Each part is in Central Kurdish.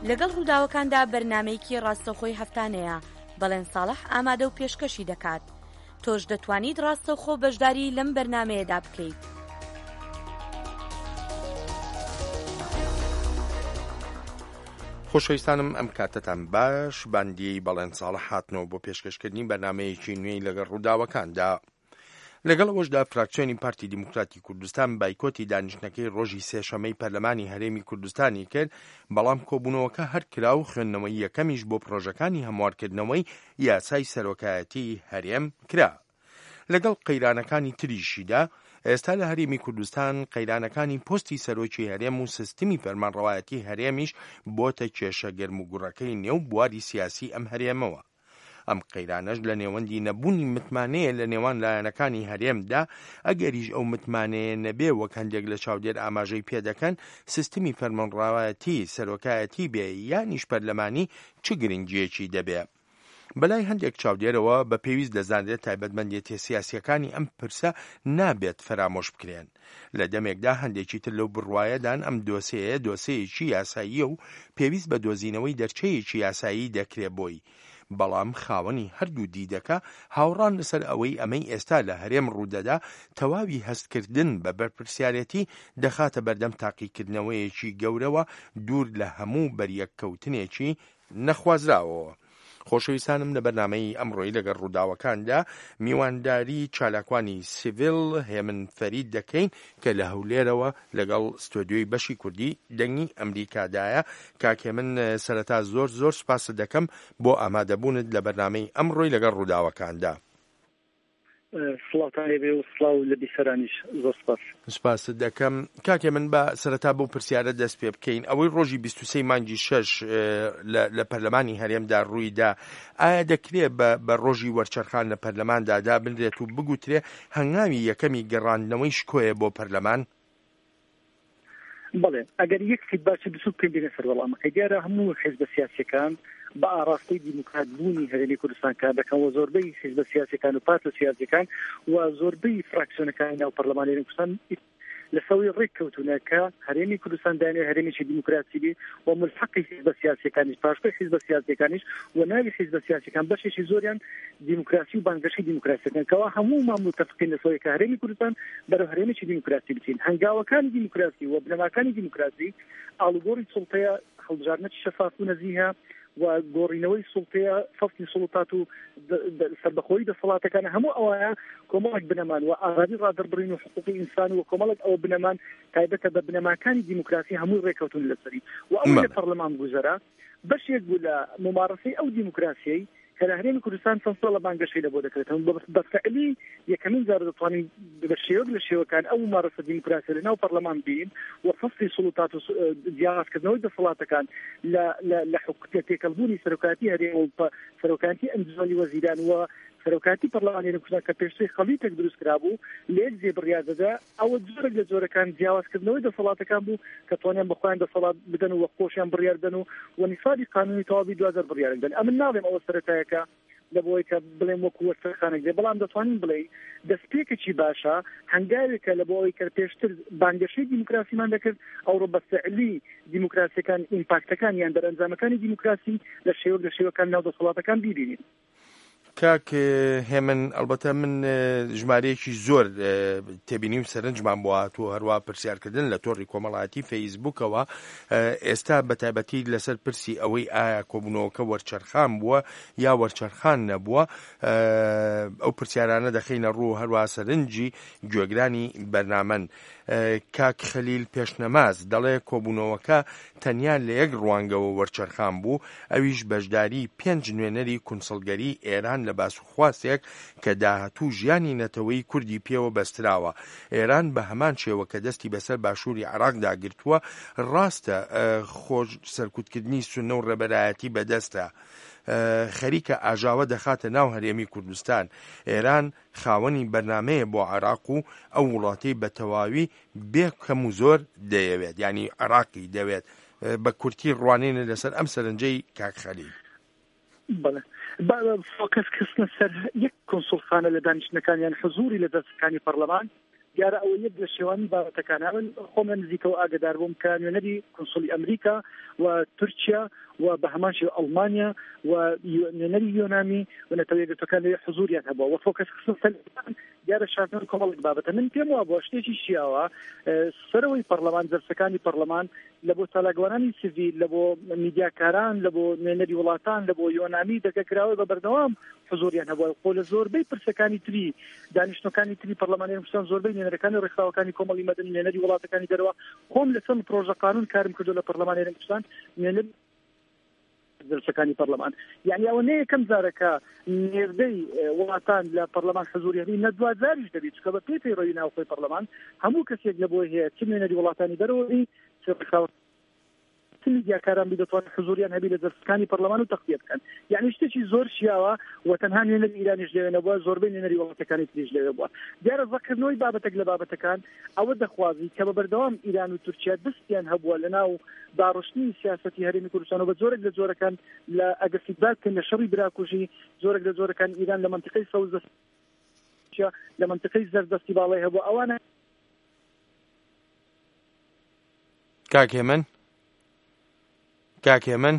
لەگەڵ ڕووداوەکاندا بەرنامەیەکی ڕاستەوخۆی هەفتانەیە بەڵێن ساڵح ئامادە و پێشکەشی دەکات. تۆش دەتوانیت ڕاستەوخۆ بەشداری لەم بەرنامەیەدا بکەیت. خۆشەویستانم ئەم کاتتان باش باندی بەڵێن ساڵح هاتنەوە بۆ پێشکەشکردنی بەرنامەیەکی نوێی لەگەڵ ڕووداوەکاندا. لەگەڵەوەشدا فراکسیۆنی پارتی دیموکراتی کوردستان بایکۆتی دانیشتنەکەی ڕۆژی سێشەمەی پەرلەمانی هەرێمی کوردستانی کرد، بەڵام کۆبوونەوەکە هەر کرا و خوێندنەوەی یەکەمیش بۆ پرۆژەکانی هەموارکردنەوەی یاسای سەرۆکایەتی هەرێم کرا. لەگەڵ قەیرانەکانی تریشیدا ئێستا لە هەرێمی کوردستان قەیرانەکانی پۆستی سەرۆکی هەرێم و سیستمی فەرمانڕەوایەتی هەرێمیش بۆتە کێشە گەرم و گوڕەکەی نێو بواری سیاسی ئەم هەرێمەوە. ئەم قەیرانەش لە نێوەندی نەبوونی متمانەیە لە نێوان لایەنەکانی هەرێمدا، ئەگەریش ئەو متمانەیە نەبێ وەک هەندێک لە چاودێر ئاماژەی پێدەکەن سیستمی فەرمانڕەوایەتی سەرۆکایەتی بێ یانیش پەرلەمانی چ گرنگیەکی دەبێ. بەلای هەندێک چاودێرەوە بە پێویست دەزانرێت تایبەتمەندێتی سیاسیەکانی ئەم پرسە نابێت فرامۆش بکرێن. لە دەمێکدا هەندێکی تر لەو بڕوایەدان ئەم دۆسەیە دۆسەیەکی یاساییە و پێویست بە دۆزینەوەی دەرچەیەکی یاسایی دەکرێت بۆی. بەڵام خاوەنی هەردوو دیدەکە هاوڕان لەسەر ئەوەی ئەمەی ئێستا لە هەرێم ڕوودەدا تەواوی هەستکردن بە بەرپرسیارەتی دەخاتە بەردەم تاقیکردنەوەیەکی گەورەوە دوور لە هەموو بەریەککەوتنێکی نەخوازراوەوە. خۆشەویستانم لە بەرنامەی ئەمڕۆی لەگەڵ ڕووداوەکاندا میوانداری چالاکوانی سیڤیل هێمن فەرید دەکەین کە لە هەولێرەوە لەگەڵ ستۆدیۆی بەشی کوردی دەنگی ئەمریکادایە. کاکێ من سەرەتا زۆر سپاس دەکەم بۆ ئامادەبوونت لە بەرنامەی ئەمڕۆی لەگەڵ ڕووداوەکاندا. سڵاتان لێبێ و سڵاو لە بیسەرانیش زۆر سپاس دەکەم. کاکێ من بە سەرەتا بۆ پرسیارە دەست پێ بکەین. ئەوەی ڕۆژی 23 مانگی 6 لە پەرلەمانی هەرێمدا ڕوویدا، ئایا دەکرێت بە ڕۆژی وەرچەرخان لە پەرلەماندا دابنرێت و بگوترێ هەنگاوی یەکەمی گەڕاندنەوەی شکۆیە بۆ پەرلەمان؟ بەڵێ ئەگەر یەک فیدباکی بچووک پێ بێنە سەر وەڵامەکە دیارە هەموو حیزبە سیاسیەکان بە ئاڕاستەی دیموکرات بوونی هەرێمی کوردستان کار دەکەن و زۆربەی حیزبە سیاسیەکان و پارتە سیاسیەکان و زۆربەی فراکسیۆنەکانی ناو پەرلەمانی هەرێمی کوردستان لەسەوەی ڕێککەوتونەکە هەرێمی کوردستان دانێ هەرێمێکی دیموکراسی بێ و ملحەقی حیزبە سیاسیەکانیش پاشپەی حیزبە سیاسیەکانیش و ناوی حیزبە سیاسیەکان بەشێکی زۆریان دیموکراسی و بانگەشەی دیموکراسیەکان کەوا هەموومان متفقین لەسەوەی کە هەرێمی کوردستان بەرەو هەرێمێکی دیموکراسی بچین. هەنگاوەکانی دیموکراسی و بنەماکانی دیموکراسی ئاڵوگۆڕی سوڵتەیە هەڵبژاردنەکی شەفاف و نەزیهە و گۆڕینەوەی سوڵتەیە فەستی سوڵتات و سەربەخۆیی دەسەڵاتەکان هەموو ئەوەیە کۆمەڵێک بنەمان و ئازادی ڕادەربڕین و حقوقی ئینسان و کۆمەڵێک ئەوە بنەمان تایبەتە بە بنەماکانی دیموکراسی هەمووی ڕێکەوتون لەسەری و ئەو لە پەرلەمان گوزەرە بەشێک بوو لە ممارەسەی ئەو دیموکراسیەی کە لە هەرێمی کوردستان چەند بانگەشەی لەبۆ دەکرێتەوە. بەفعلی یەکەمین جار دەتوانین بە شێوەک لە شێوەکان ئەو ممارەسە دیموکراسی لەناو پەرلەمان بین و فەستی سوڵتات و جیاوازکردنەوەی دەسەڵاتەکان لە تێکەڵبوونی سەرۆکاتی هەرێم و سەرۆکاتی ئەنجومی وەزیران و سەرۆکاتی پەرلەمانی کوردستان کە پێشتری خەڵیتێک دروست کرابوو لە یەک جێبڕیادەدا ئەوە جۆرێک لە جۆرەکان جیاوازکردنەوەی دەسەڵاتەکان بوو کە توانیان بەخۆیان دەسەڵات بدەن و وەخۆشیان بڕیار بدەن و نیسابی قانونی تەواوی 2000 بڕیار بدەن. ئەمن ناڵێم ئەوە سەرەتایەکە لە بۆی کە بڵێم وەکو وەرچەرخانێک دێ، بەڵام دەتوانین بڵێ دەستپێکێکی باشە هەنگاوێکە لە بۆەوەی کە پێشتر بانگەشەی دیموکراسیمان دەکرد ئەوڕۆ بەفعلی دیموکراسیەکان ئیمپاکتەکان یان دەرەنجامەکانی دیموکراسی لە شێوەکان ناو دەسەڵاتەکان بیبینین. کاک هێمن ئەلبەتە من ژمارەیەکی زۆر تێبینی و سەرنجمان بۆ هاتووە هەروە پرسیارکردن لە تۆڕی کۆمەڵایەتی فەیسبووکەوە ئێستا بەتایبەتی لەسەر پرسی ئەوەی ئایا کۆبوونەوەکە وەرچەرخان بووە یا وەرچەرخان نەبووە، ئەو پرسیارانە دەخینە ڕوو هەروە سەرنجی گوێگرانی بەرنامەن. کاک خەلیل پێشنەماز دەڵێ کۆبوونەوەکە تەنیا لە یەک ڕوانگەوە وەرچەرخان بوو، ئەویش بەشداری 5 نوێنەری کونسڵگەری ئێران لە باسوخواستێک کە داهاتوو ژیانی نەتەوەی کوردی پێوە بەستراوە. ئێران بە هەمان شێوە کە دەستی بەسەر باشووری عێراقدا گرتووە، ڕاستە خۆش سەرکوتکردنی سونە و ڕێبەرایەتی بەدەستە، خەریکە ئاژاوە دەخاتە ناو هەرێمی کوردستان. ئێران خاوەنی بەرنامەیە بۆ عێراق و ئەو وڵاتی بە تەواوی بێکەم و زۆر دەیەوێت، ینی عێراقی دەوێت. بە کورتی ڕوانینە لەسەر ئەم سەرنجەی کاک خەلیل. بەڵێ فۆکەس کردنە سەر یەک کۆنسڵخانە لە دانیشتنەکان یان حزوری لە دەستەکانی پەرلەمان دیارە ئەوە یەک لە شێوانی بابەتەکانە من خۆم لە نزیکەوە ئاگدار بووم کە نوێنەری کۆنسولی ئەمریکا و تورکیا و بە هەمان شێوە ئەڵمانیا و نوێنەری یۆنامی و نەتەوە یەکگرتوەکان لەوێ حضوریان هەبووە و فۆکەس خصوصا دیارە شاردن کۆمەڵێک بابەتە من پێم وابووە شتێکی شیاوە سەرەوەی پەرلەمان جەرسەکانی پەرلەمان لە بۆ چالاکوانانی سیڤیل لە بۆ میدیاکاران لە بۆ نوێنەری وڵاتان لە بۆ یۆنامی دەگەکراوە بە بەردەوام حضوریان هەبووە خۆ لە زۆربەی پرسەکانی تری دانیشتوەکانی تری پەرلەمانی کوردستان زۆربەی نوێنەرەکانی ڕێکخراوەکانی کۆمەڵی مەدەنی نوێنەری وڵاتەکانی دەرەوە خۆم لەسەر پرۆژە قانون کارم کردو لە پەرلەمانی کوردستان نوێنەر جلسەکانی پەرلەمان یعنی ئەوە نەیە یەکەم جارەکە نێردەی وڵاتان لە پەرلەمان حضوریەتی نەدوا جاریش دەبێت چکە بە پێی ڕۆی ناوخۆی پەرلەمان هەموو کەسێک لە بۆ هەیە چ نوێنەری وڵاتانی دەرەوەی میدیاکاران دەتوانن حضوریان هەبی لە جلسەکانی پەرلەمان و تەقدیە بکەن یعنی شتێکی زۆر شیاوە و تەنها نوێنەری ئیرانیش لەوێ نەبووە زۆربەی نوێنەری وڵاتەکانی تریش لەوێ بووە دیارە ڕەکردنەوەی بابەتێک لە بابەتەکان ئەوە دەخوازی کە بە بەردەوام ئیران و تورکیا دەستیان هەبووە لەناو داڕشتنی سیاسەتی هەرێمی کوردستان و بە زۆرێک لە جۆرەکان لە ئەگەر فیدباک بکەن لە شەڕی براکوژی زۆرێک لە جۆرەکان ئیران لە منطقەی سەوز لە منطقەی زەردەستی باڵای هەبووە ئەوانە کاکێ من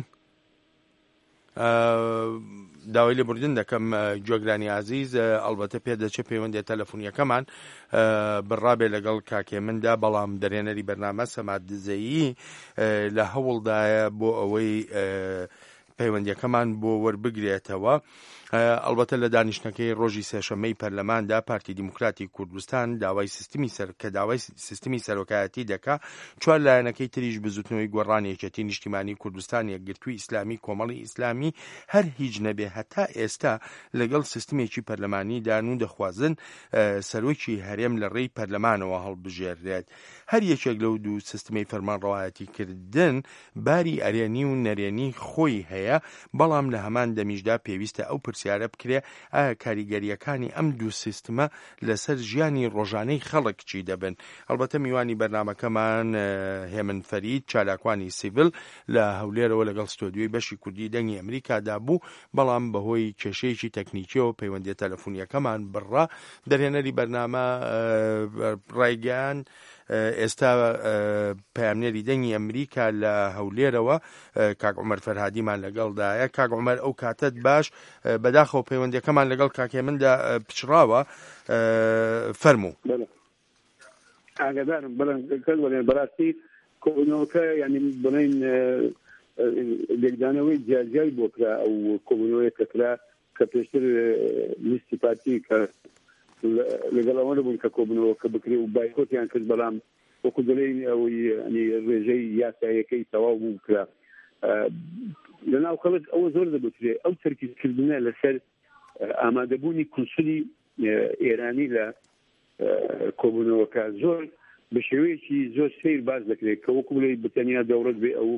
داوای لێبوردن دەکەم جۆگرانی عزیز ئەلبەتە پێدەچێت پەیوەندی تەلەفۆنیەکەمان بڕابێ لەگەڵ کاکێ مندا بەڵام دەرێنەری بەرنامە سەمات دزەیی لە هەوڵدایە بۆ ئەوەی پەیوەندیەکەمان بۆ وەربگرێتەوە ئەلبەتە لە دانیشتنەکەی ڕۆژی سێشەمەی پەرلەماندا پارتی دیموکراتی کوردستان داوای سیستمی سەرۆکایەتی دەکا چوار لایەنەکەی تریش بزوتنەوەی گۆڕانێکەتی نیشتیمانی کوردستان یەکگرتووی ئیسلامی کۆمەڵی ئیسلامی هەر هیچ نەبێ هەتا ئێستا لەگەڵ سیستمێکی پەرلەمانیدان و دەخوازن سەرۆکی هەرێم لە ڕێی پەرلەمانەوە هەڵبژێردرێت هەر یەکێک لەو دوو سیستمەی فەرمانڕەوایەتی کردن باری ئەرێنی و نەرێنی خۆی هەیە بەڵام لە هەمان دەمیشدا پێویستە ئەو پرسیارە بکرێ ئایا کاریگەریەکانی ئەم دوو سیستمە لەسەر ژیانی ڕۆژانەی خەڵک چی دەبن ئەلبەتە میوانی بەرنامەکەمان هێمن فەرید چالاکوانی سیڤل لە هەولێرەوە لەگەڵ ستۆدیۆی بەشی کوردی دەنگی ئەمریکادا بوو بەڵام بەهۆی کێشەیەکی تەکنیکیەوە پەیوەندی تەلەفۆنیەکەمان بڕا دەرێنەری بەرنامە ڕایگەیان ئێستا پامنێری دەنگی ئەمریکا لە هەولێرەوە کاک عومەر فەرهادیمان لەگەڵدایە کاک عومەر ئەو کاتت باش بەداخەوە پەیوەندیەکەمان لەگەڵ کاکێ مندا پچراوە فەرموو ئاگادارم بەڵێن بەڕاستی کۆبوونەوەکە یعنی بڵێن لێکدانەوەی جیاجیای بۆ کرا ئەو کۆبوونەوەی کەکرا کە پێشتر لیستی پارتی کە لەگەڵ ئەوە نەبوون کە کۆبوونەوە کە بکرێ و بایکۆتیان کرد بەڵام وەکو دەڵێن ئەوەی ڕێژەی یاسایەکەی تەواو بوو کرا لەناو خەڵک ئەوە زۆر دەبترێ ئەو تەرکیزکردنە لەسەر ئامادەبوونی کونسولی ئێرانی لە کۆبوونەوەکە زۆر بە شێوەیەکی زۆر سیر باز دەکرێت کە وەکو بڵێ بتەنیا دەوڵەت بێ ئەو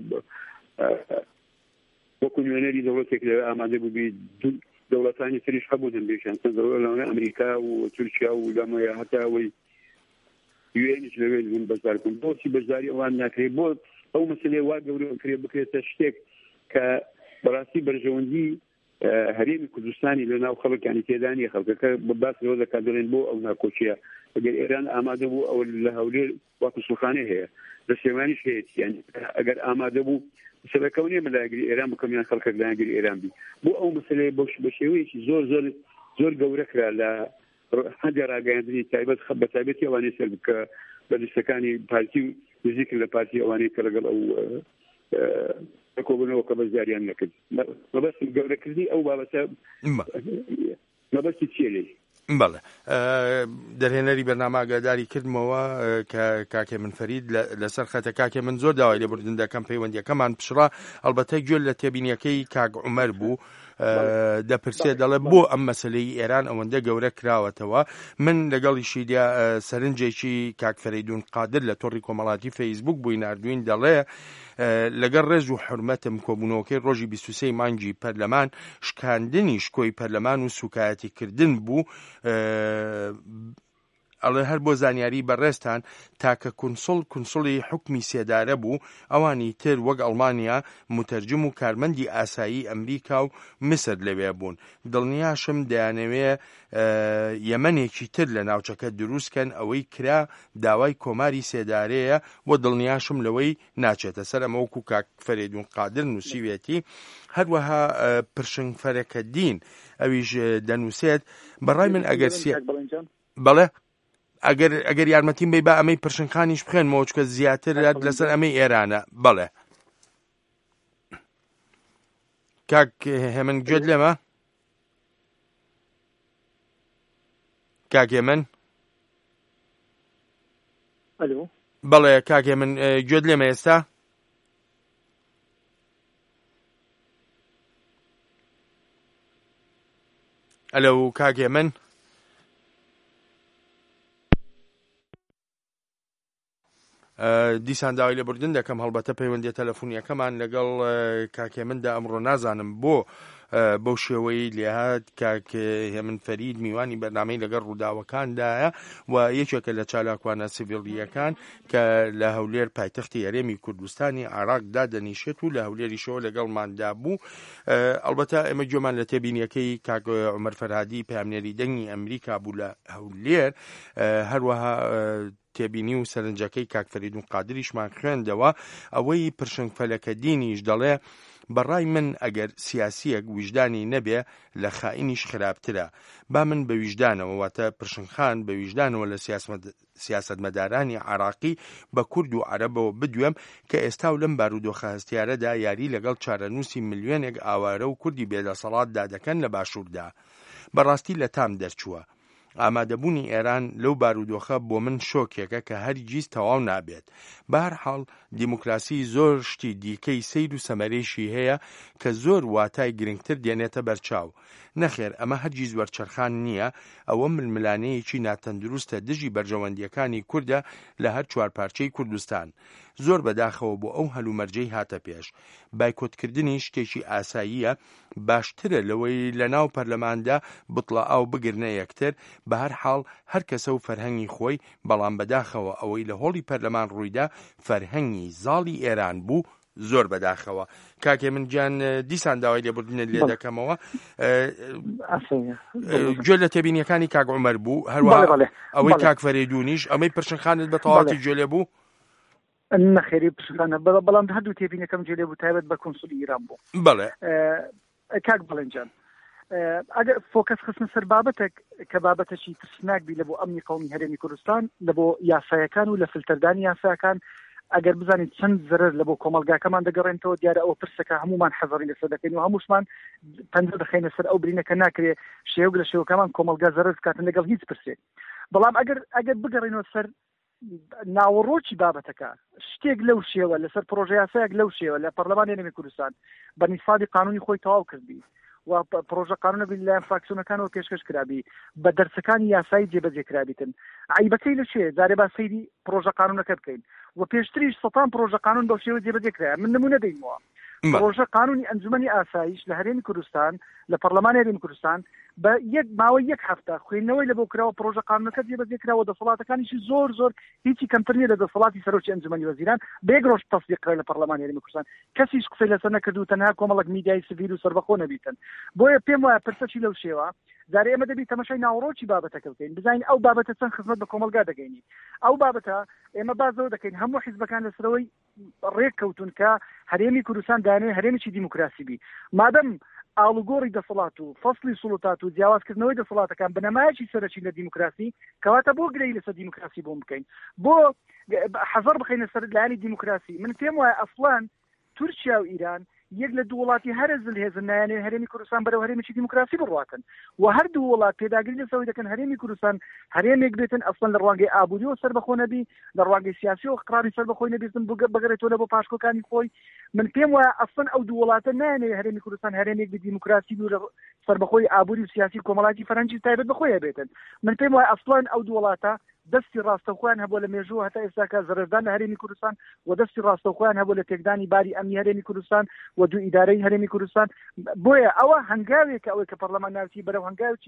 وەکو نوێنەری دەوڵەتێک لەوێ ئامادە بوو بێ دەوڵەتانی تریش هەبوو دەمبێشان لەوانە ئەمریکا و تورکیا و لەمەیە هەتاوەی یوێنش لەوێ بوون بەشدارکردن بۆچی بەشداری ئەوان ناکرێت بۆ ئەو مەسلەی وا گەورە بکرێتە شتێک کە بەڕاستی بەرژەوەندی هەرێمی کوردستانی لەناو خەڵکانی تێدانی خەڵکەکە باس لەوە دەکات دەڵێن بۆ ئەو ناکۆچیە ئەگەر ئێران ئامادە بوو ئەوە لە هەولێر واکوسوخانە هەیە لە سێوانیش هەیە یعنی ئەگەر ئامادە بوو مەسەلەکە نیە مەلایەگری ئێران بکەم یان خەڵکێک لایەنگری ئێران بی بۆ ئەو مەسەلەیە بە شێوەیەکی زۆر گەورە کرا لە هەندێ ڕاگەیاندنی تایبەت بە تایبەتی ئەوانەی سەر بکە بە لیستەکانی پارتی و نزیکن لە پارتی ئەوانەی کە لەگەڵ ئەو کۆبوونەوە کە بەشداریان نەکرد مەبەستی گەورەکردنی ئەو بابەتە مەبەستی چیە لێ بەڵێ دەرهێنەری بەرنامە ئاگاداری کردمەوە کە کاکێ من فەرید لەسەر خەتە کاکێ من زۆر داوای لێبوردن دەکەم پەیوەندیەکەمان پشڕا ئەلبەتە گوێ لە تێبینیەکەی کاک عومەر بوو دەپرسێ دەڵێ بۆ ئەم مەسلەی ئێران ئەوەندە گەورە کراوەتەوە من لەگەڵیشیدا سەرنجێکی کاک فەریدون قادر لە تۆڕی کۆمەڵاتی فەیسبوک بووی نردوین دەڵێ لەگەڵ ڕێز و حرمەتم کۆبوونەوەکەی ڕۆژی 23 مانگی پەرلەمان شکاندنی شکۆی پەرلەمان و سوکایەتیکردن بوو ئەڵێ هەر بۆ زانیاری بەڕێستان تاکە کونسڵی حکمی سێدارە بوو ئەوانی تر وەک ئەڵمانیا متەرجم و کارمەندی ئاسایی ئەمریکا و مسر لەوێ بوون. دڵنیاشم دەیانەوێ یەمەنێکی تر لە ناوچەکە دروستکەن ئەوەی کرا داوای کۆماری سێدارەیە بۆ دڵنیاشم لەوەی ناچێتە سەر ئەمە وەکو کاک فەرێدون قادر نووسیوێتی. هەروەها پرشنگ فەرەکە دین ئەویش دەنووسێت بەڕای من ئەگەر بەڵێ ئەگەر یارمەتیم بێ با ئەمەی پرشنگخانیش بخێنمەوە چکە زیاتر لەسەر ئەمەی ئێرانە. بەڵێ کاک هێمن گوێت لێمە؟ کاک هێمن؟ بەڵێ کاک هێمن گوێت لێمە ئێستا؟ ئەلو کاک هێمن؟ دیسان داوای لێبوردن دەکەم هەڵبەتە پەیوەندی تەلەفۆنیەکەمان لەگەڵ کاک هێمندا ئەمڕۆ نازانم بەو شێوەی لێهات. کاک هێمن فەرید میوانی بەرنامەی لەگەڵ ڕووداوەکاندایە و یەکێکە لە چالاکوانە سیڤیڵیەکان کە لە هەولێر پایتەختی هەرێمی کوردستانی عێراقدا دەنیشێت و لە هەولێریشەوە لەگەڵماندا بوو. ئەلبەتە ئێمە گوێمان لە تێبینیەکەی کاک عومەر فەرهادی پامنێری دەنگی ئەمریکا بوو لە هەولێر، هەروەها تێبینی و سەرنجەکەی کاک فەریدون قادریشمان خوێندەوە. ئەوەی پرشنگ فەلەکە دینیش دەڵێ بەڕای من ئەگەر سیاسیەک ویژدانی نەبێ لە خائینیش خراپترە. با من بە ویژدانەوە واتە پرشنگخان بە ویژدانەوە لە سیاسەتمەدارانی عێراقی بە کورد و عەرەبەوە بدوێم کە ئێستا و لەم بارودۆخە هەستیارەدا یاری لەگەڵ چارەنووسی ملیۆنێک ئاوارە و کوردی بێدەسەڵاتدا دەکەن لە باشووردا. بەڕاستی لە تام دەرچووە. ئامادەبوونی ئێران لەو بارودۆخە بۆ من شۆکێکە کە هەرگیز تەواو نابێت. بەهەرحاڵ دیموکراسی زۆر شتی دیکەی سەیر و سەمەرێشی هەیە کە زۆر واتای گرنگتر دێنێتە بەرچاو. نەخێر ئەمە هەرگیز وەرچەرخان نییە، ئەوە ململانەیەکی ناتەندروستە دژی بەرژەوەندیەکانی کووردە لە هەر چوار پارچەی کوردستان. زۆر بەداخەوە بۆ ئەو هەلومەرجەی هاتە پێش. بایکۆتکردنی شتێکی ئاساییە، باشترە لەوەی لە ناو پەرلەماندا بڵە ئاو بگرنە یەکتر. بە هەر حاڵ هەر کەسە و فەرهەنگی خۆی، بەڵام بەداخەوە ئەوەی لە هۆڵی پەرلەمان ڕوویدا فەرهەنگی زاڵی ئێران بوو زۆر بەداخەوە. کاکێ من گیان دیسان داوای لێبوردنە لێ دەکەمەوە. گوێ لە تێبینیەکانی کاک عومەر بوو، هەروەها ئەوەی کاک فەریدونیش ئەمەی پرشنگخانت بە تەواوەتی گوێ لێ بوو؟ نەخێری پرشنگخانە بەڵام هەردوو تێبینیەکەم گوێ لێ بوو تایبەت بە کۆنسولی ئیران بوو. بەڵێ کاک بەڵێنجان ئەگەر فۆکەس خستن سەر بابەتێک کە بابەتەشی ترسناک بی لە بۆ ئەمنی قەومی هەرێمی کوردستان، لە بۆ یاسایەکان و لە فلتەردانی یاساکان، ئەگەر بزانین چەند زەرەر لە بۆ کۆمەلگاکەمان دەگەڕێنەوە، دیارە ئەوە پرسەکە هەمومان حەزەڕی لەسەر دەکەین و هەمووشمان پەنجە دەخینە سەر ئەو برینەکە ناکرێ شێوک لە شێوەکەمان کۆمەلگا زەرەر بکاتن لەگەڵ هیچ پرسێک. بەڵام ئەگەر بگەڕێنەوە سەر ناوەڕۆکی بابەتەکە، شتێک لەو شێوە لەسەر پرۆژە یاسایەک لەو شێوە لە پەرلەمانی هەرێمی کوردستان بە نیسبەتی قانونی خۆی تەواو کردی و پرۆژە قانونە بین لایەن فراکسیۆنەکانەوە پێشکەش کرابی، بە دەرسەکانی یاسایی جێبەجێکرابیتن. عیبەکەی لە چێ؟ جارێ با سەیری پرۆژە قانونەکە بکەین و پێشتریش سەتان پرۆژە قانون بەو شێوە جێبەجێکرا. من نمونە دەینەوە پرۆژە قانونی ئەنجومەنی ئاسایش لە هەرێمی کوردستان لە پەرلەمانی هەرێمی کوردستان بە ماوەی یەک هەفتە خوێندنەوەی لە بۆ کراوە پرۆژە قانونەکە جێبەجێکراوە، دەسەڵاتەکانیشی زۆر هیچی کەمتر نیە لە دەسەڵاتی سەرۆکی ئەنجومەنی وەزیران بە یەک ڕۆژ تەصدیق کرا لە پەرلەمانی هەرێمی کوردستان. کەسیش قسەی لەسەر نەکردو، تەنها کۆمەڵک میدیای سڤیل و سەربەخۆ نەبیتن. بۆیە پێم وایە پرسەکی لەو شێوە جارێ ئێمە دەبی تەماشای ناوەڕۆکی بابەتەکە بکەین، بزانین ئەو بابەتە چەند خزمەت بە کۆمەلگا دەگەینی. ئەو بابەتە ئێمە بازەوە دەکەین هەموو حیزبەکان لەسەرەوەی ڕێککەوتون کە هەرێمی کوردستان دانێ هەرێمێکی دیموکراسی بی. مادەم ئاڵوگۆڕی دەسەڵات و فەصلی سوڵتات و جیاوازکردنەوەی دەسەڵاتەکان بنەمایەکی سەرەکی لە دیموکراسی، کەواتە بۆ گرەی لەسەر دیموکراسی بۆم بکەین، بۆ حەزەر بخەینە سەر لایەنی دیموکراسی. من پێم وایە ئەسڵان تورکیا و ئیران یەک لە دوو وڵاتی هەرزل هێزن نایانێ هەرێمی کوردستان بەرەو هەرێمێکی دیموکراسی بڕواتن و هەردوو وڵات پێداگیری لەسەوەی دەکەن هەرێمی کوردستان هەرێمێک بێتن ئەسڵەن لە ڕوانگەی ئابووریەوە سەربەخۆ نەبی، لە ڕوانگەی سیاسی و قڕاری سەربەخۆی نەبێتن بگەڕێتەوە لە بۆ پاشکۆکانی خۆی. من پێم وایە ئەسڵەن ئەو دوو وڵاتە نایانێ هەرێمی کوردستان هەرێمێک بە دیموکراسی و سەربەخۆی ئابووری و سیاسی کۆمەڵاتی فەرەنجی تایبەت بەخۆیە بێتن. من پێم وایە ئەسڵەن ئەو دوو وڵاتە دەستی ڕاستەوخۆیان هەبووە لە مێژووە هەتا ئێستاکە زەرەردان لە هەرێمی کوردستان و دەستی ڕاستەوخۆیان هەبووە لە تێکدانی باری ئەمنی هەرێمی کوردستان و دوو ئیدارەی هەرێمی کوردستان. بۆیە ئەوە هەنگاوێکە ئەوەی کە پەرلەمان ناوتی بەرەو هەنگاوێکی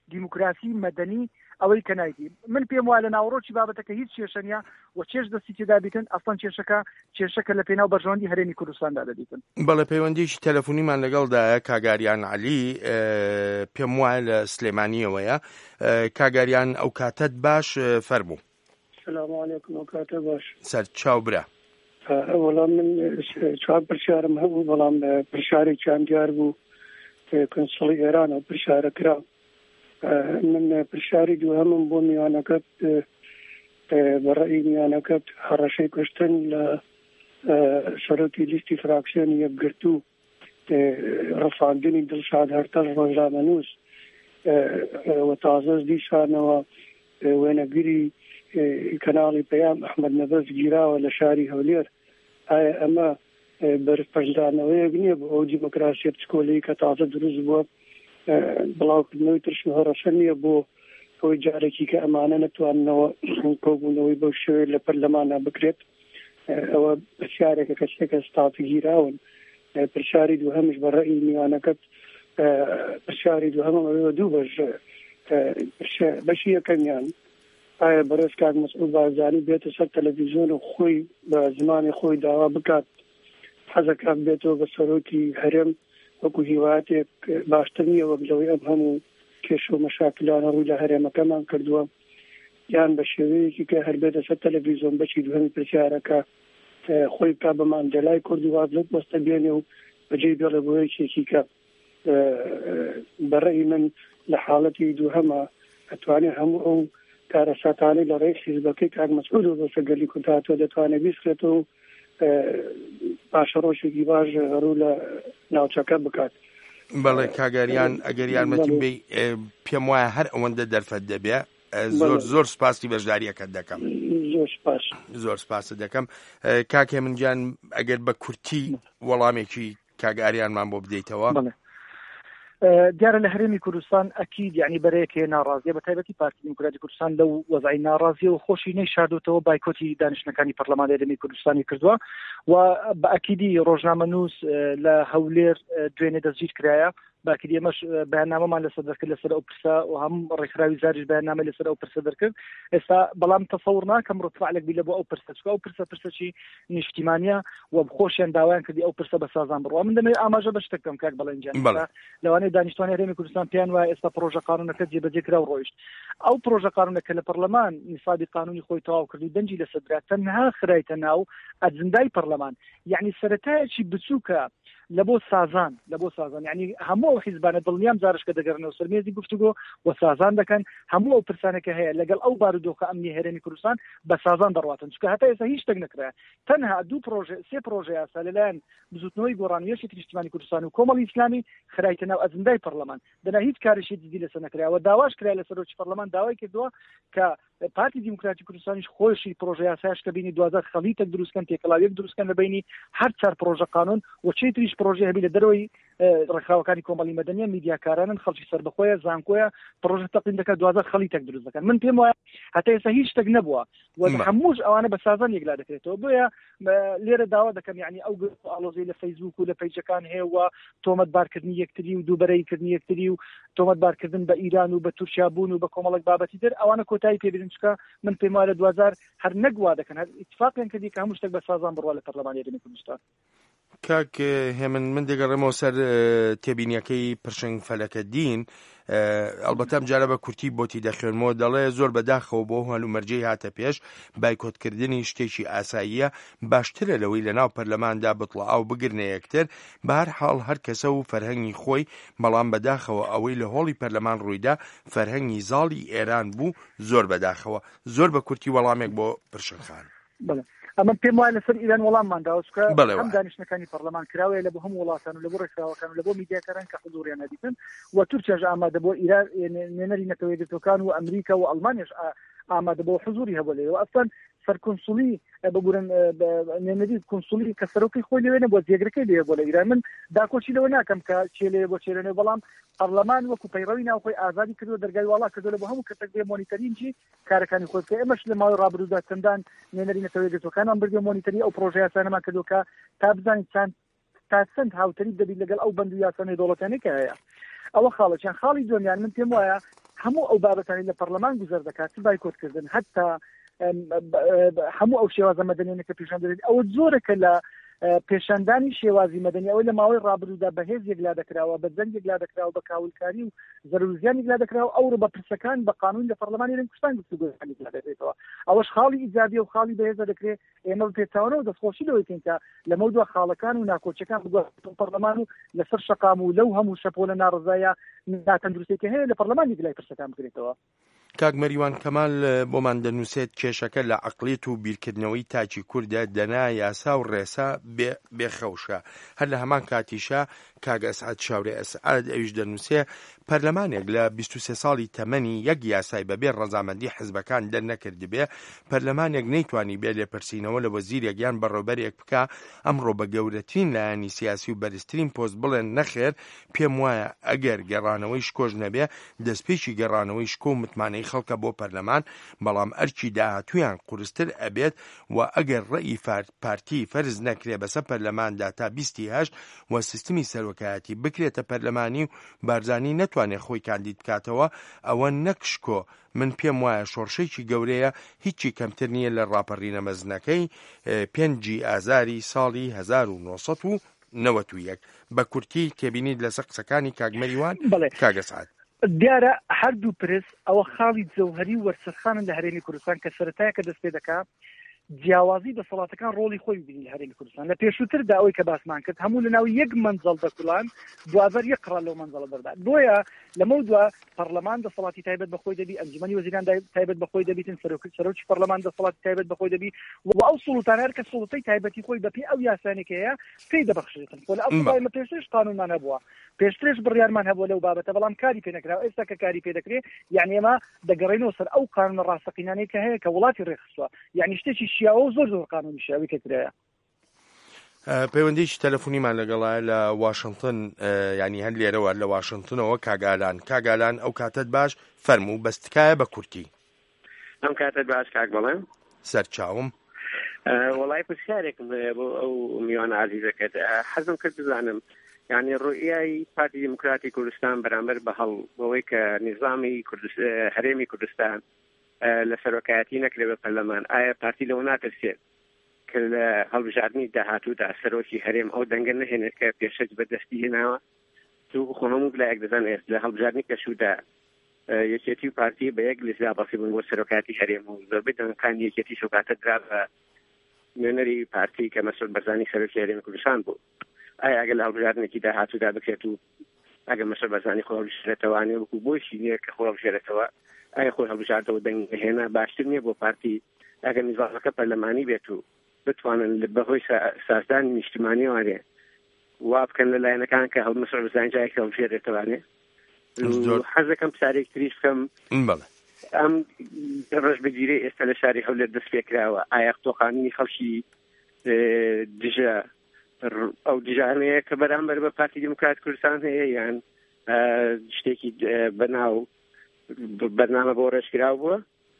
دیموکراسی مەدەنی ئەوەی کە نایدی من پێم وایە لە ناوڕۆکی بابەتەکە هیچ کێشەنیا و چێش دەستی تێدا بیتن ئەسڵەن کێشەکە لە پێناو بەرژەوەندی هەرێمی کوردستاندا دەبیتن. بەڵێ پەیوەندیشی تەلەفۆنیمان لەگەڵدایە کاگاریان عەلی پێم وایە لە سلێمانیەوەیە. کاگاریان ئەو کاتت باش فەرموو. سلام علیکم و کاتە باش. سەر چاو برا. وەڵام من چوار پرسیارم هەبوو بەڵام پرسیارێکیان دیار بوو کۆنسڵی ئێرانەوە پرسیارە کرا. من پرسیاری دووهەمم بۆ میوانەکەت بەڕێی میوانەکەت هەڕەشەی کوشتن لە سەرۆکی لیستی فراکسیۆنی یەکگرتوو ڕەفاندنی دڵشاد هەرتەش ڕۆژنامەنووس و تازەش دیسانەوە وێنەگیری کەناڵی پەیام ئەحمەد نەبەس گیراوە لە شاری هەولێر. ئایا ئەمە بەرپەرزدانەوەیەک نییە بۆ ئەو دیموکراسیە پچکۆلەی کە تازە دروست بووە بڵاوکردنەوەی ترش و هەڕەشە نییە بۆ ئەوەی جارێکی کە ئەمانە نەتواننەوە کۆبوونەوەی بەو شێوەیە لە پەرلەمانە بکرێت. ئەوە پرسیارێکە کەسێکە ستافی گیراون. پرسیاری دووهەمش بەڕێی میوانەکەت پرسیاری دووهەمە ئەوەیە دوو بەش بەشی یەکەمیان ئایا بەڕێز کاک مەسعود بارزانی بێتە سەر تەلەڤیزیۆن و خۆی بە زمانی خۆی داوا بکات حەزەکات بێتەوە بە سەرۆکی هەرێم وەکو هیوایەتێک باشتر نییە وەک لەوەی ئەم هەموو کێش و مەشاکلانە ڕووی لە هەرێمەکەمان کردووە یان بە شێوەیەکی کە هەر بێتە سەر تەلەڤیزیۆن بەشی دووهەمی پرسیارەکە خۆی کا بە ماندەلای کوردووە وەستە بێنێ و بەجێ بێڵە بۆ یەکێکی کە بەڕێی من لە حاڵەتی دووهەمە ئەتوانێت هەموو ئەو کارە ساتانەی لە ڕێی حیزبەکەی کاک مەسعود و بەسەرگەلی کوردهاتوە دەتوانێت بیسکرێتەوە پاشە ڕۆژێکی باش ڕوو لە ناوچەکە بکات. بەڵێ کاگاریان ئەگەر یارمەتیم بێ پێم وایە هەر ئەوەندە دەرفەت دەبێ. زۆر سپاسی بەشداریەکەت دەکەم. زۆر سپاس دەکەم. کاکێ من گیان ئەگەر بە کورتی وەڵامێکی کاگاریانمان بۆ بدەیتەوە. دیارە لە هەرێمی کوردستان ئەکید یعنی بەرەیەکێ ناڕازیە بە تایبەتی پارتی دیموکراتی کوردستان لەو وەزعی ناڕازیە و خۆشی نەیشاردوتەوە بایکۆتی دانیشتنەکانی پەرلەمانی هەرێمی کوردستانی کردووە و بە ئەکیدی ڕۆژنامەنووس لە هەولێر دوێنێ دەستگیر کرایە. باکیدی ئەمەش بەیاننامەمان لەسەر دەکرد لەسەر ئەو پرسە و هەموو ڕێکخراوی زاریش بەیاننامە لەسەر ئەو پرسە دەکرد. ئێستا بەڵام تەسەوڕ ناکەم ڕوتفعلێک بی لە بۆ ئەو پرسە چکە ئەو پرسەی نیشتیمانیە و خۆشیان داوایان کردی ئەو پرسە بە سازان بڕوە. من دەمەوێت ئاماژە بە شتێکم کاک بەڵێنجان لەوانەیە دانیشتوانی هەرێمی کوردستان پێیان وایە ئێستا پرۆژە قانونەکە جێبەجێ کرا و ڕۆیشت. ئەو پرۆژە قانونەکە لە پەرلەمان نیسابی قانونی خۆی تەواو کردی دەنجی لەسەر تەنها خرایتە ناو ئەجندای پەرلەمان یعنی سەرەتایەکی بچووکە لە بۆ سازان یعنی هەموو حیزبانە دڵنیام جارش کە دەگەڕنەوە سەرمێزی گفتوگۆ و سازان دەکەن هەموو ئەو پرسانێکە هەیە لەگەڵ ئەو بارودۆخە ئەمنی هەرێمی کوردستان بە سازان دەڕاتن چکە هەتا ئێستا هیچ شتێک نەکرا تەنها سێ پرۆژە یاسا لەلایەن بزوتنەوەی گۆڕانوێشی نیشتیمانی کوردستان و کۆمەڵی ئیسلامی خرایتە ناو ئەجندای پەرلەمان دەنا هیچ کارێکی جدی لەسەر نەکرایەوە داواش کرا لە سەرۆکی پەرلەمان داوای کردووە کە پارتی دیموکراتی کوردستانیش خۆشی پرۆژە یاساش کە بینی 12 خەڵیتێک دروستکەن تێکەڵاویەک دروستکەن لە بینی هەر چار پرۆژە قانون و چی تریش پرۆژە هەبی لە دەرەوەی ڕێکخراوەکانی کۆمەڵی مەدەنیە میدیاکارانن خەڵکی سەربەخۆیە زانکۆیە پرۆژە تەقدیم دەکات 12 خەڵیتێک دروست دەکەن. من پێم وایە هەتا ئێستا هیچ شتێک نەبووە و هەمووش ئەوانە بە سازان یەکلا دەکرێتەوە. بۆیە لێرە داوا دەکەم یعنی ئەو ئاڵۆزەی لە فەیسبوک و لە پەیجەکان هەیە و تۆمەتبارکردنی یەکتری و دووبەرەیکردنی یەکتری و تۆمەتبارکردن بە ئیران و بە تورکیا بوون و بە کۆمەڵێک بابەتی تر ئەوانە کۆتایی پێبێنن چکە من پێم وایە لە 2000 هەر نەگوا دەکەن هەر ئیتفاقیان کردی کە هەموو شتێک بە سازان بڕوا لە پەرلەمانی هەرێمی کوردستان. کاک هێمن من دەگەڕێمەوە سەر تێبینیەکەی پرشنگ فەلەکە دین ئەلبەتە ئەم جارە بە کورتی بۆتی دەخوێنمەوە دەڵێ زۆر بەداخەوە بۆ هەلومەرجەی هاتە پێش بایکۆتکردنی شتێکی ئاساییە باشترە لەوەی لە ناو پەرلەماندا بتڵاو بگرنە یەکتر بە هەر حاڵ هەر کەسە و فەرهەنگی خۆی بەڵام بەداخەوە ئەوەی لە هۆڵی پەرلەمان ڕوویدا فەرهەنگی زاڵی ئێران بوو زۆر بەداخەوە زۆر بە کورتی وەڵامێک بۆ پرشنگ خان. ئەمە پێم وایە لەسەر ئیران وەڵاممانداوە چکە هەم دانیشتەکانی پەرلەمان کراوەیە لە بۆ هەموو وڵاتان و لە بۆ ڕێکخراوەکان و لە بۆ میدیاکاران کە حضوریان نەدیتن و تورکیاش ئامادە بۆ ئیران نێنەری نەتەوەیەکگرتوەکان و ئەمریکا و ئەڵمانیاش ئامادە بۆ حضوری هەبوو لێەوە ئەسڵەن سەرکۆنسولی ببورن نێنەری کۆنسولی کە سەرۆکی خۆی لەوێنە بۆ جێگرەکەی لێ بۆ لە ئیران من داکۆچی لەوە ناکەم کە چێلێ بۆ چێرەنێ بەڵام پەرلەمان وەکو پەیڕەوی ناوخۆی ئازادی کردو دەرگای واڵا کردو لە بۆ هەموو کەسێک بێ مۆنیتەرینجی کارەکانی خۆی بکە. ئێمەش لە ماوەی ڕابردوودا چەندان نێنەری نەتەوەیەکگرتوەکانمان بردووە مۆنیتەری ئەو پرۆژە یاسانەمان کردو کە تا بزانین تا چەند هاوتەری دەبیت لەگەڵ ئەو بەند و یاسانەی دەوڵەتانەی کە هەیە. ئەوە خاڵەکیان خاڵی دومیان من پێم وایە هەموو ئەو بابەتانی لە پەرلەمان گوزەر دەکات بایکۆتکردن هەتا هەموو ئەو شێوازە مەدەنیانە کە پیشان دەدرێت ئەوە زۆرەکە لە پێشاندانی شێوازی مەدەنی ئەوەی لە ماوەی ڕابردوودا بەهێزێک لا دەکراوە بە جەنگێک لا دەکراوە بە کاولکاری و زەرورزیانێک لا دەکراوە ئەوڕۆ بە پرسەکان بە قانون لە پەرلەمانی هەرێمی کوردستان گفتوگۆیەکانی لا دەکرێتەوە ئەوەش خاڵی ئیجابیە و خاڵی بەهێزە دەکرێت ئێمە پێچاوانەوە دەستخۆشی لەوەی بکەین کە لەمە دووە خاڵەکان و ناکۆچەکان بگوێن پەرلەمان و لەسەر شەقام و لەو هەموو شەپۆلە ناڕزایە ناتەندروستێکی هەیە لە پەرلەمانی لای پرسەکان بکرێتەوە. کاک مەریوان کەمال بۆمان دەنووسێت کێشەکە لە عەقڵیت و بیرکردنەوەی تاجی کوردە دەنا یاسا و ڕێسا بێخەوشە هەر لە هەمان کاتیشە کاک ئەسعەد شاورێ ئەسعەد ئەویش دەنووسێ پەرلەمانێک لە 23 ساڵی تەمەنی یەک یاسای بەبێ ڕەزامەندی حیزبەکان دەرنەکرد بێ پەرلەمانێک نەیتوانی بێ لێپرسینەوە لە وەزیرێک یان بەڕێوەبەرێک بکە ئەمڕۆ بە گەورەترین لایەنی سیاسی و بەرزترین پۆست بڵێن نەخێر پێم وایە ئەگەر گەڕانەوەی شکۆژ نەبێ دەستپێکی گەڕانەوەی شکۆ و متمانەی خەڵکە بۆ پەرلەمان بەڵام ئەرکی داهاتوویان قورستر ئەبێت و ئەگەر ڕێی پارتی فەرز نەکرێ بەسەر پەرلەماندا تا 28 و سیستمی سەرۆکایەتی بکرێتە پەرلەمانی و بارزانی نەتوانێت خۆی کاندید بکاتەوە ئەوە نەکشکۆ من پێم وایە شۆڕشێکی گەورەیە هیچی کەمتر نییە لە ڕاپەڕینە مەزنەکەی 5 ئازاری ساڵی 1991 بە کورتی تێبینیت لەسەر قسەکانی کاک مەریوان کاک ئەسعەد دیارە هەردوو پرس ئەوە خاڵی جەوهەری و وەرسەرخانن لە هەرێمی کوردستان کە سەرەتایە کە دەست پێ دەکات جیاوازی دەسەڵاتەکان ڕۆڵی خۆی ببینی لە هەرێمی کوردستان لە پێشووتردا ئەوەی کە باسمان کرد هەموو لە ناو یەک مەنزەڵ دەکوڵان دوازەر یەک قڕان لەو مەنزەڵە دەردا بۆیە لەمە دووە پەرلەمان دەسەڵاتی تایبەت بەخۆی دەبی ئەنجومەنی وەزیران تایبەت بەخۆی دەبیتن سەرۆکی پەرلەمان دەسەڵاتی تایبەت بەخۆی دەبی و ئەو سوڵتانە هەر کە سوڵتەی تایبەتی خۆی بەپێی ئەو یاسانێک هەیە پێی دەبەخشێتن بۆ لە ئەو لە پێشترش قانونمان هەبووە پێشترش بڕیارمان هەبووە لەو بابەتە بەڵام کاری پێ نەکراوە ئێستا کە کاری پێ دەکرێت یعنی ئێمە دەگەڕێنەوە سەر ئەو قانونە ڕاستەقینانەی کە هەیە کە وڵاتی ڕێخستووە یعنی شتێکی شیاوە و زۆر قانونی شیاوی کەترەیە. پەیوەندیش تەلەفۆنیمان لەگەڵایە لە واشنگتن ینی هەر لێرەوە لە واشنگتنەوە کاگالان ئەو کاتت باش فەرموو بەستکایە بە کورتی ئەم کاتت باش کاک بەڵێم سەرچاوم وەڵای پرسیارێکم بۆ ئەو میوان عزیزەکەت حەزم کرد بزانم یعنی ڕوئیای پارتی دیموکراتی کوردستان بەرامبەر بە هەڵەوەی کە نظامی هەرێمی کوردستان لە سەرۆکایەتی نەکرێ بە پەرلەمان ئایا پارتی لەوە ناترسێت کە لە هەڵبژاردننی داهاتوودا سەرۆکی هەرێم ئەو دەنگە نەهێنێت کە پێشەج بەدەستی هێناوە تو خۆمەموو لایەک دەزانێت لە هەڵبژاردننی کەشودا یەکێتی و پارتی بە یەک لێزا بەسی بوون بۆ سەرۆکاتی هەرێم و زۆربەی دەنگەکانی یەکێتی شۆکاتە درا بە نوێنەری پارتی کە مەسئول بەرزانی سەرۆکی هەرێمی کوردستان بوو ئایا ئەگەر لە هەڵبژاردنێکی داهاتوودا بکرێت و ئەگەر مەسئول بەرزانی خۆ هەڵبژێرێتەوە وەکو بۆشی نییە کە خۆ هەڵبژێرێتەوە ئایا خۆی هەڵبژاردنەوە دەنگ هێنا باشتر نییە بۆ پارتی ئەگەر نظامەکە پەرلەمانی بێت و بتوانن بەهۆی سازدانی نیشتیمانی وانێ وا بکەن لەلایەنەکان کە هەڵمەسەر بزانین جایەک هەڵبژێرێتەوانێ حەزەکەم پرسیارێک تریش بکەم ئەم ڕەشبەگیرەی ئێستا لە شاری هەولێر دەست پێکراوە ئایا قوتوخانەی خەڵکی دژە ئەو دژانەیە کە بەرامبەر بە پارتی دیموکرات کوردستان هەیە یان شتێکی بەناو بەرنامە بۆ ڕێژکراو بووە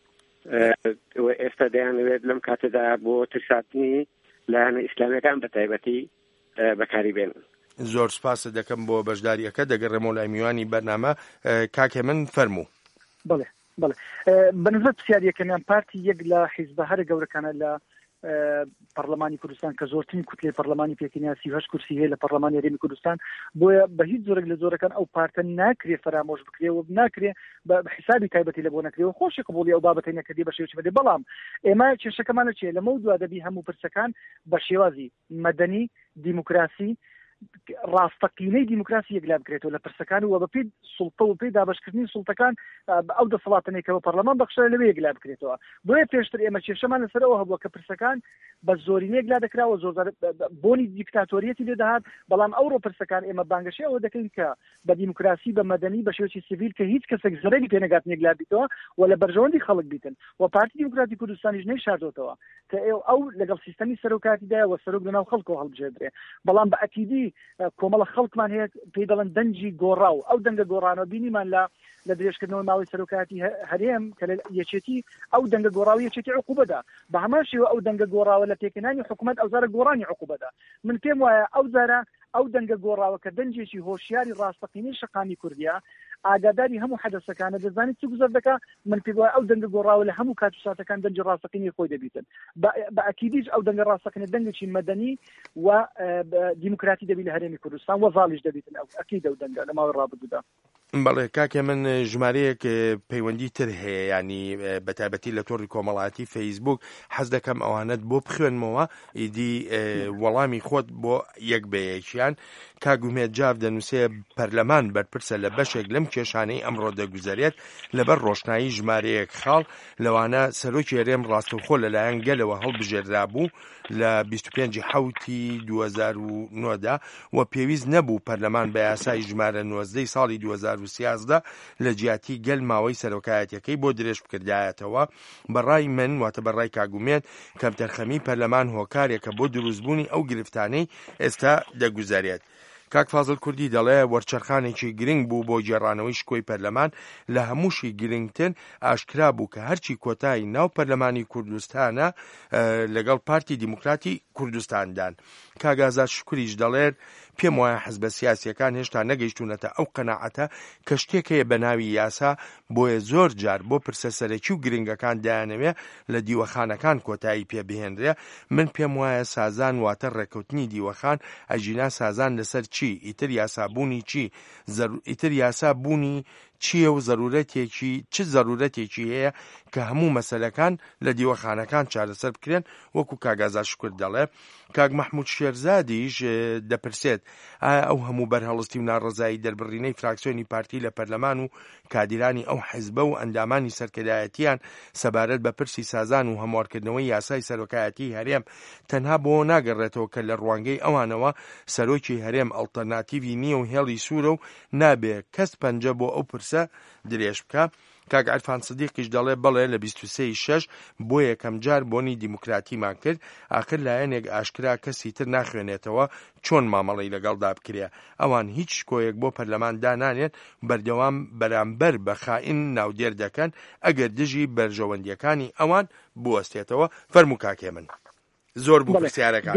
ئێستا دەیانەوێت لەم کاتەدا بۆ ترساتنی لایەنە ئیسلامیەکان بە تایبەتی بەکاری بێن. زۆر سپاسە دەکەم بۆ بەشداریەکە دەگەڕێمەوە لای میوانی بەرنامە کاکێ من فەرموو. بەڵێ بەنسبەت پرسیاریەکەمیان پارتی یەک لە حیزبە هەرە گەورەکانە لە پەرلەمانی کوردستان کە زۆرترین کوتلەی پەرلەمانی پێکەنیا 38 کورسی هەیە لە پەرلەمانی هەرێمی کوردستان بۆیە بە هیچ زۆرێک لە زۆرەکان ئەو پارتە ناکرێ فەرامۆش بکرێ و ناکرێ بە حسابی تایبەتی لە بۆ نەکرێەوە خۆشی قبولی ئەو بابەتەی نەکردی بە شێوەیەکی بەدێ بەڵام ئێمە کێشەکەمانە چیە لەمە دووا دەبی هەموو پرسەکان بە شێوازی مەدەنی دیموکراسی ڕاستەقینەی دیموکراسی یەکلا بکرێتەوە لە پرسەکان و بەپێی سوڵتە و پێی دابەشکردنی سوڵتەکان ئەو دەسەڵاتەنێکەوە پەرلەمان بەخشە لەوێ یەکلا بکرێتەوە بۆیە پێشتر ئێمە کێشەمان لەسەرەوە هەبووە کە پرسەکان بە زۆرینەی یەکلا دەکراوە زۆر بۆنی دیکتاتۆریەتی لێ دەهات بەڵام ئەوڕۆ پرسەکان ئێمە بانگەشەی ئەوە دەکەین کە بە دیموکراسی بە مەدەنی بە شێوەیەکی سیڤیل کە هیچ کەسێک زەرەری پێ نەگاتن یەکلا بیتەوە و لە بەرژەوەندی خەڵک بیتن و پارتی دیموکراتی کوردستانیش نەیشاردۆتەوە کە ئەو لەگەڵ سیستەمی سەرۆکاتیدایە و سەرۆک لەناو خەڵکەوە هەڵبژێردرێ بەڵام بە ئەکیدی کۆمەڵە خەڵکمان هەیە پێی دەڵێن دەنجی گۆڕاو ئەو دەنگە گۆڕانەوە بینیمان لە درێژکردنەوەی ماوەی سەرۆکاتی هەرێم کە لە یەکێتی ئەو دەنگە گۆڕاوی یەکێتی عقوبەدا بە هەمان شێوە ئەو دەنگە گۆڕاوە لە پێکەنانی حکوومەت ئەو زارە گۆڕانی عقوبەدا من پێم وایە ئەو زارە ئەو دەنگە گۆڕاوە کە دەنجێکی هۆشیاری ڕاستەقینەی شەقامی کوردیە ئاگاداری هەموو حەدەسەکانە دەزانێت چ گوزەر دەکات من پێ وایە ئەو دەنگە گۆڕاوە لە هەموو کات و ساتەکان دەنگی ڕاستەقینی خۆی دەبیتن بە ئەکیدیش ئەو دەنگە ڕاستەقینە دەنگێکی مەدەنی و دیموکراتی دەبی لە هەرێمی کوردستان و ڤاڵیش دەبیتن ئەو ئەکید ئەو دەنگە لە ماوەی ڕابردوودا. بەڵێ کاکێ من ژمارەیەک پەیوەندی تر هەیە ینی بەتایبەتی لە تۆڕی کۆمەڵایەتی فەیسبوک حەز دەکەم ئەوانەت بۆ بخوێنمەوە ئیدی وەڵامی خۆت بۆ یەک بەیەکیان. کاگومێت جاف دەنووسێ پەرلەمان بەرپرسە لە بەشێک لەم کێشانەی ئەمڕۆ دەگوزارێت لەبەر ڕۆشنایی ژمارەیەک خاڵ لەوانە سەرۆکی هەرێم ڕاستەوخۆ لەلایەن گەلەوە هەڵبژێردا بوو لە 25 حوتی 2009دا و پێویست نەبوو پەرلەمان بە یاسای ژمارە 19 ساڵی 2013 لە جیاتی گەل ماوەی سەرۆکایەتەکەی بۆ درێژ بکردایەتەوە. بەڕای من واتە بەڕای کاگومێت کەمتەرخەمی پەرلەمان هۆکارێکە بۆ دروستبوونی ئەو گرفتانەی ئێستا دەگوزارێت. کاک فازڵ کوردی دەڵێ وەرچەرخانێکی گرنگ بوو بۆ جێڕانەوەی شکۆی پەرلەمان لە هەمووشی گرنگتر ئاشکرا بوو کە هەرچی کۆتایی ناو پەرلەمانی کوردستانە لەگەڵ پارتی دیموکراتی کوردستاندان. کاگازار شکوریش دەڵێت پێم وایە حزبە سیاسیەکان هێشتا نەگەیشتونەتە ئەو قەناعەتە کە شتێک هەیە بە ناوی یاسا بۆیە زۆر جار بۆ پرسە سەرەکی و گرنگەکان دایانەوێ لە دیوەخانەکان کۆتایی پێبهێنرێ. من پێم وایە سازان واتە ڕێکەوتنی دیوەخان ئەژینا سازان لەسەر چی ئیتر یاسابوونی چی ئیتر یاسابوونی چییە و چ زەرورەتێکی هەیە کە هەموو مەسەلەکان لە دیوەخانەکان چارەسەر بکرێن. وەکو کاگازار شکر دەڵێ. کاک مەحموود شێرزادیش دەپرسێت ئایا ئەو هەموو بەرهەڵستی و ناڕزایی دەربڕینەی فراکسیۆنی پارتی لە پەرلەمان و کادیرانی ئەو حیزبە و ئەندامانی سەرکردایەتیان سەبارەت بە پرسی سازان و هەموارکردنەوەی یاسای سەرۆکایەتی هەرێم تەنها بۆ ناگەڕێتەوە کە لە ڕوانگەی ئەوانەوە سەرۆکی هەرێم ئەڵتەرناتیڤی نییە و هێڵی سوورە و نابێ کەس پەنجە بۆ ئەو پرسە درێژ بکە. کاک عەرفان سدیقیش دەڵێ بەڵێ لە 23/6 بۆ یەکەم جار بۆنی دیموکراتیمان کرد ئاخر لایەنێک ئاشکرا کەسی تر ناخوێنێتەوە چۆن مامەڵەی لەگەڵدا بکرێ. ئەوان هیچ کۆیەک بۆ پەرلەمان دانانێت بەردەوام بەرامبەر بە خائین ناودێر دەکەن ئەگەر دژی بەرژەوەندیەکانی ئەوان بوەستێتەوە. فەرموو کاکێ من زۆر بوو پرسیارەکان.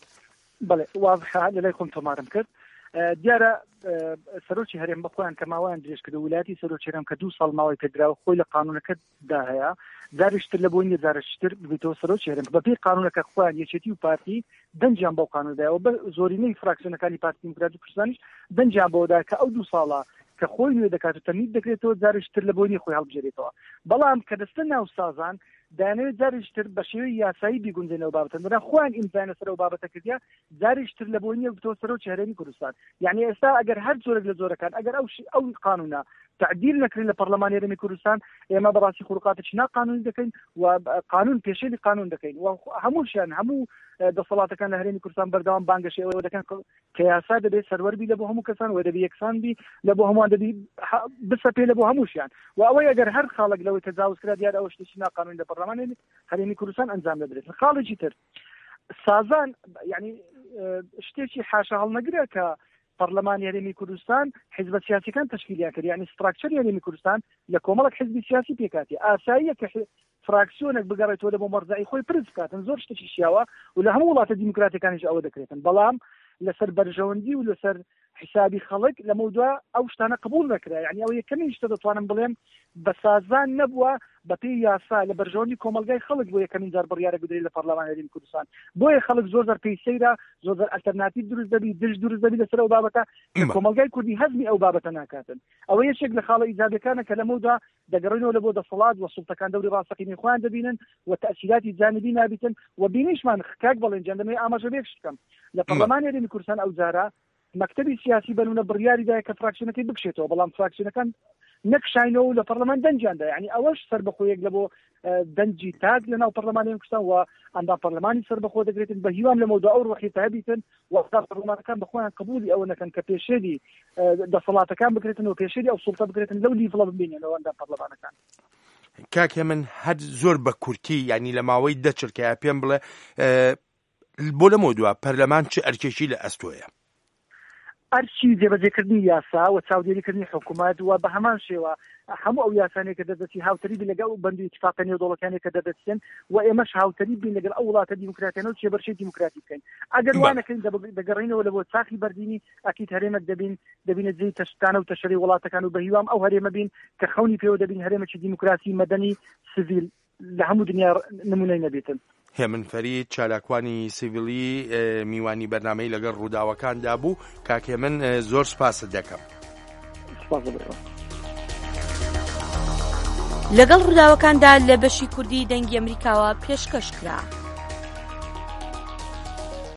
بەڵێ واضحە لەلای خۆم تۆمارم کرد. دیارە سەرۆکی هەرێم بەخۆیان کە ماوەیان درێژ کرد ویلایەتی سەرۆکی هەرێم کە 2 ساڵ ماوەی پێدراوە خۆی لە قانونەکەدا هەیە جارشتر لە بۆی جارشتر ببیتەوە سەرۆکی هەرێم بەپێی قانونەکە خۆیان یەکێتی و پارتی دەنجیان بۆ قانوندایەوە بە زۆرینەی فراکسیۆنەکانی پارتی دیموکراتی کوردستانیش دەنجیان بۆدا کە ئەو 2 ساڵە کە خۆی نوێ دەکات و تەمید دەکرێتەوە جارشتر لە بۆی خۆی هەڵبژێرێتەوە. بەڵام کە دەستە ناو سازان دانەوێت جارشتر بە شێوەی یاسایی بیگونجێنەوە بابەتەن بەدا خۆیان ئیمزانە سەر ئەو بابەتە کردیا جارشتر لە بۆی نیە بتەوە سەرۆکی هەرێمی کوردستان. یعنی ئێستا ئەگەر هەر زۆرێک لە زۆرەکان ئەگەر ئەو قانونە تعدیل نەکرێن لە پەرلەمانی هەرێمی کوردستان ئێمە بەڕاستی خوڕقاتێکی ناقانونی دەکەین و قانون پێشێلی قانون دەکەین و هەمووشیان هەموو دەسەڵاتەکان لە هەرێمی کوردستان بەردەوام بانگەشی ئەوە دەکەن کە یاسا دەبێت سەروەربی لە بۆ هەموو کەسان و دەبێت یەکسانبی لە بۆ هەمووان دەبێت بسەپێ لە بۆ هەمووشیان و ئەوەی ئەگەر هەر خاڵێک لەوەی تەجاوز کرا دیارە ئەوە شتێکی ناقانونی لە پەرلەمانی هەرێمی کوردستان ئەنجام دەدرێت. خاڵێکی تر سازان یعنی شتێکی حاشا هەڵنەگرە کە پەرلەمانی هەرێمی کوردستان حیزبە سیاسیەکان تەشکیلیان کرد یعنی ستراکچەری هەرێمی کوردستان لە کۆمەڵێک حیزبی سیاسی پێکاتی ئاساییە کە فراکسیۆنێک بگەڕێتەوە لە بۆ مەرجعی خۆی پرس بکاتن زۆر شتێکی شیاوە و لە هەموو وڵاتە دیموکراتیەکانیش ئەوە دەکرێتن. بەڵام لەسەر بەرژەوەندی و لەسەر حسابی خەڵک لە مەودووە ئەو شتانە قبول نەکرا. یعنی ئەو یەکەمین شتە دەتوانم بڵێم بە سازان نەبووە بەپێی یاسا لە بەرژەوەندی کۆمەلگای خەڵک بۆ یەکەمین جار بڕیارە بدرێت لە پەرلەمان هەرێمی کوردستان. بۆیە خەڵک زۆر زار پێی سەیرە زۆر زار ئەلتەرناتیڤ دروست دەبی دژ دروست دەبی لەسەر ئەو بابەتە کۆمەلگای کوردی هەزمی ئەو بابەتە ناکاتن. ئەوە یەکێک لە خاڵە ئیجابیەکانە کە لە مەودووە دەگەڕێنەوە لە بۆ دەسەڵات و سوڵتەکان دەوری ڕاستەقینەی خۆیان دەبینن و تەئسیراتی جانبی نابیتن و بینیشمان کاک بەڵێن جەندەمەی ئاماژە بێک شتکەم لە پەرلەمانی هەرێمی کوردستان ئەو جارە مەکتەبی سیاسی بەنونە بڕیاری دایە کە فراکسیۆنەکەی بکشێتەوە بەڵام فراکسیۆنەکان نەکشاینەوە و لە پەرلەمان دەنجیاندا. یعنی ئەوەش سەربەخۆیەک لە بۆ دەنجی تاک لە ناو پەرلەمانی کوردستان و ئەندام پەرلەمانی سەربەخۆ دەگرێتن بە هیوام لە مەودووە ئەو ڕۆحیەتە هەبیتن و پەرلەمانەکان بەخۆیان قبولی ئەوە نەکەن کە پێشێری دەسەڵاتەکان بکرێتن و پێشێری ئەو سوڵتە بکرێتن لەو لیڤڵە ببینێنەوە ئەندام پەرلەمانەکان. کاکێ من هەر زۆر بە کورتی ینی لە ماوەی دەچرکە پێم بڵێ بۆ لە مەودووە پەرلەمان چ ئەرکێکی لە ئەستۆیە؟ ئەرچی جێبەجێکردنی یاسا و چاودێریکردنی حکوومەت و بە هەمان شێوە هەموو ئەو یاسانەیە کە دەدەچی هاوتەری بین لەگەڵ بەندی اتفاقە نێودوڵەتیانەیە کە دەدەچێن و ئێمەش هاوتەری بین لەگەڵ ئەو وڵاتە دیموکراتیانە و چێبەرشەی دیموکراتی بکەین ئەگەر وانەکەین دەگەڕینەوە لە بۆ چاخی بەردینی ئەکید هەرێمێک دەبینە جێی تەشتانە و تەشەری وڵاتەکان و بە هیوام ئەو هەرێمە بین کە خەونی پێوە دەبین هەرێمێکی دیموکراسی مەدەنی سیڤیل لە هەموو دنیا نمونەی نەبێتن. هێمن فەرید چالاکوانی سیڤیلی میوانی بەرنامەی لەگەڵ ڕووداوەکاندا بوو. کاک هێمن زۆر سپاست دەکەم. لەگەڵ ڕووداوەکاندا لە بەشی کوردی دەنگی ئەمریکاوە پێشکەش کرا.